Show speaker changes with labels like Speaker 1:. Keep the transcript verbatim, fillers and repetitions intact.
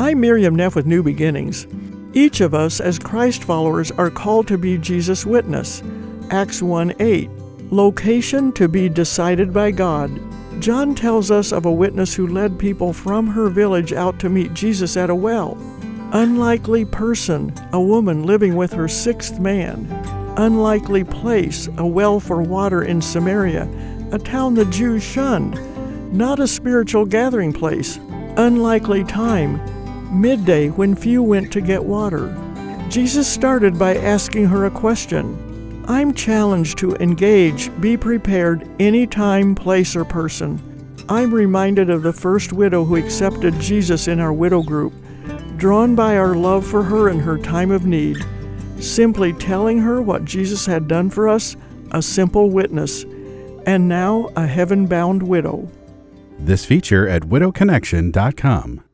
Speaker 1: I'm Miriam Neff with New Beginnings. Each of us as Christ followers are called to be Jesus' witness. Acts one eight. Location to be decided by God. John tells us of a witness who led people from her village out to meet Jesus at a well. Unlikely person, a woman living with her sixth man. Unlikely place, a well for water in Samaria, a town the Jews shunned. Not a spiritual gathering place. Unlikely time, midday when few went to get water. Jesus started by asking her a question. I'm challenged to engage, be prepared, any time, place, or person. I'm reminded of the first widow who accepted Jesus in our widow group, drawn by our love for her in her time of need. Simply telling her what Jesus had done for us, a simple witness, and now a heaven-bound widow.
Speaker 2: This feature at widow connection dot com.